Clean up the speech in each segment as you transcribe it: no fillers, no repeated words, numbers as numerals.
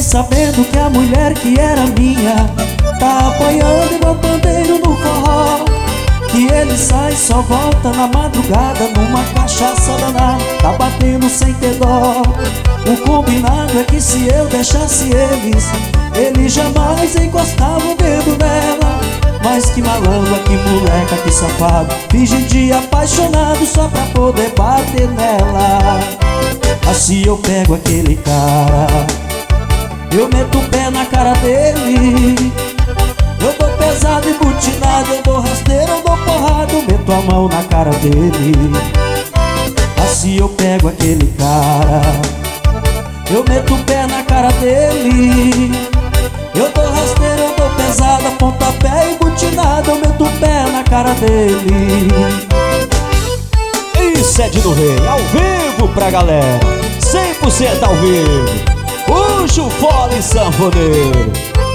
sabendo que a mulher que era minha tá apanhando igual pandeiro no forró. Que ele sai, só volta na madrugada numa cachaça danada, tá batendo sem ter dó. O combinado é que se eu deixasse eles, ele jamais encostava o dedo nela. Mas que malandra, que moleca, que safado, finge de apaixonado só pra poder bater nela. Assim eu pego aquele cara, eu meto o pé na cara dele. Eu dou pesado e butinado, eu dou rasteiro, eu dou porrada, eu meto a mão na cara dele. Assim eu pego aquele cara, eu meto o pé na cara dele. Eu dou rasteiro, eu dou pesada, pontapé e butinado, eu meto o pé na cara dele. Isso é Dino Rei, ao vivo pra galera, 100% ao vivo. Puxa o fole sanfoneiro.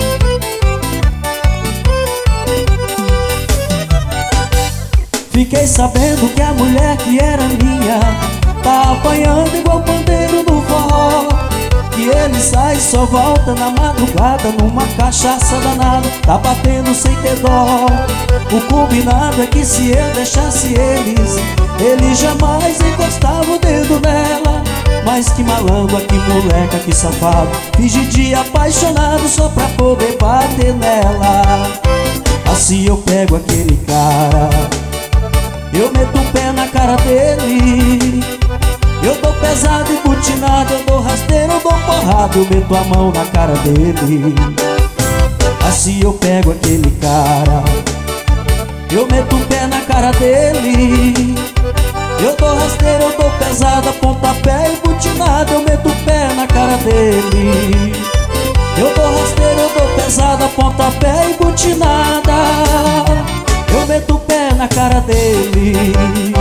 Fiquei sabendo que a mulher que era minha tá apanhando igual pandeiro no forró. Que ele sai, só volta na madrugada numa cachaça danada, tá batendo sem ter dó. O combinado é que se eu deixasse eles, ele jamais encostava o dedo nela. Mas que malandro, que moleca, que safado, finge de apaixonado só pra poder bater nela. Assim eu pego aquele cara, eu meto o pé na cara dele. Eu dou pesado e butinado, eu dou rasteiro, eu dou porrada, eu meto a mão na cara dele. Assim eu pego aquele cara, eu meto o pé na cara dele. Eu dou rasteiro, eu dou pesado, pontapé e butinado, eu meto o pé na cara dele. Eu dou rasteiro, eu dou pesado, pontapé e butinada, eu meto o pé na cara dele.